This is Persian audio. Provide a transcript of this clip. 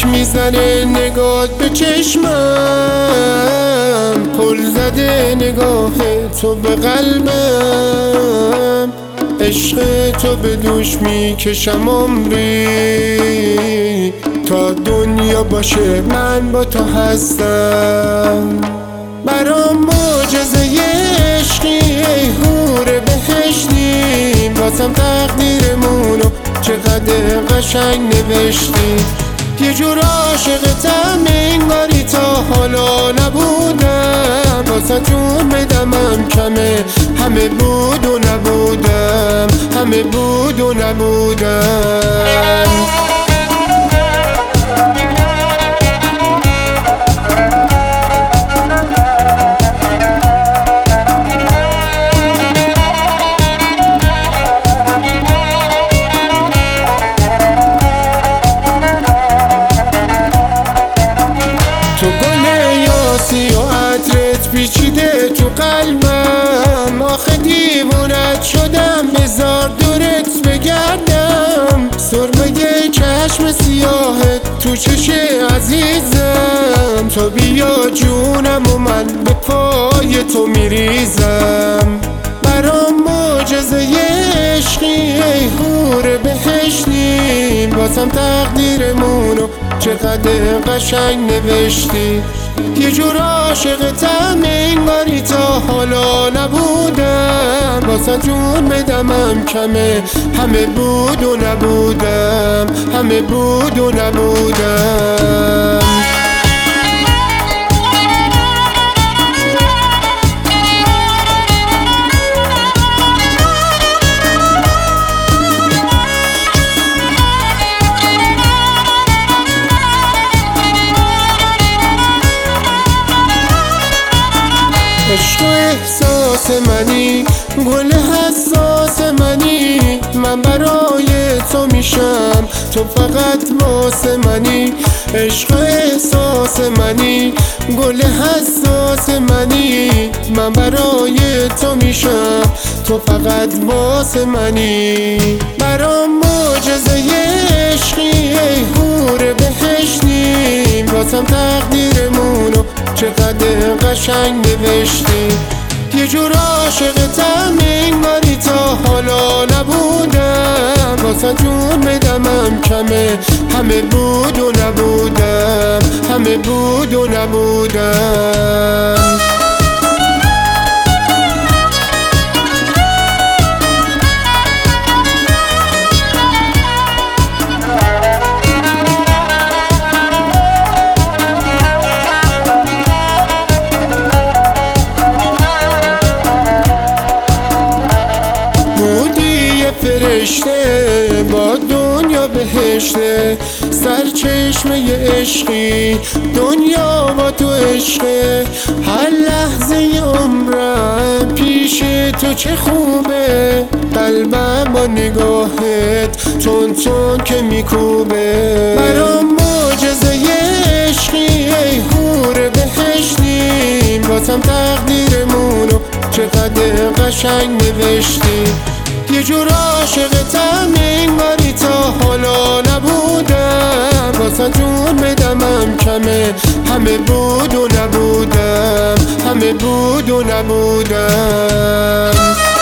میزنه نگات به چشمم، پل زده نگاه تو به قلبم، عشق تو به دوش میکشم عمری، تا دنیا باشه من با تو هستم. برام معجزه عشقی ای حور بهشتی، واسم تقدیرمونو چقدر قشنگ نوشتی. یه جور عاشقتم انگاری تا حالا نبودم، واسه جون بدمم کمه، همه بود و نبودم، همه بود و نبودم. تو گل یاسی و عطرت پیچیده تو قلبم، آخه دیوونت شدم بذار دورت بگردم. سرمه چشم سیاهت تو چش عزیزم، تو بیا جونم و من به پای تو میریزم. برام معجزه عشقی ای حور بهشتی، واسم تقدیرمونو چقدر قشنگ نوشتی. یه جور عاشقتم انگاری تا حالا نبودم، واسه جون بدمم کمه، همه بود و نبودم، همه بود و نبودم. عشق و احساس منی، گل حساس منی، من برای تو میشم تو فقط واسه منی. عشق و احساس منی، گل حساس منی، من برای تو میشم تو فقط واسه منی. برام معجزه عشقی ای حور بهشتی، واسم تقدیرمونو چقدر قشنگ نوشتی. یه جور عاشقتم انگاری تا حالا نبودم، واسه جون بدمم کمه، همه بود و نبودم، همه بود و نبودم. فرشته با دنیا بهشته، سرچشمه عشقی دنیا با تو عشقه. هر لحظه عمرم پیش تو چه خوبه، قلبم با نگاهت تون تون که میکوبه. برام معجزه عشقی ای حور بهشتی، واسم تقدیرمونو چقدر قشنگ نوشتی. یه جور عاشقتم انگاری تا حالا نبودم، واسه جون بدمم کمه، همه بود و نبودم، همه بود و نبودم.